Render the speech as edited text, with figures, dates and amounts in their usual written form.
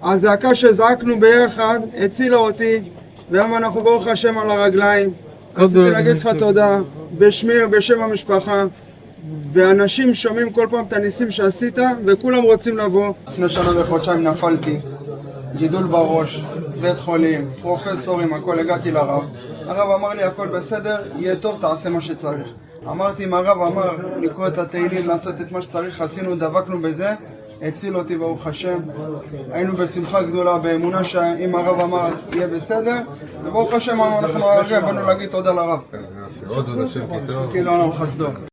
הזעקה שזעקנו ביחד הצילה אותי, והיום אנחנו ברוך השם על הרגליים. רציתי להגיד לך תודה בשמי ובשם המשפחה, ואנשים שומעים כל פעם את הניסים שעשית וכולם רוצים לבוא. לפני שנה וחודשיים נפלתי, גידול בראש, בית חולים, פרופסורים, הכל, הגעתי לרב. הרב אמר לי הכל בסדר, יהיה טוב, תעשה מה שצריך. אמרתי אם הרב אמר לקרוא את התהילים, לעשות את מה שצריך, עשינו, דבקנו בזה, הציל אותי ברוך השם. היינו בשמחה גדולה, באמונה שאם הרב אמר יהיה בסדר, וברוך השם אנחנו הרגע באנו להגיד תודה לרב. עוד השם כי טוב. כאילו אנחנו חסדו.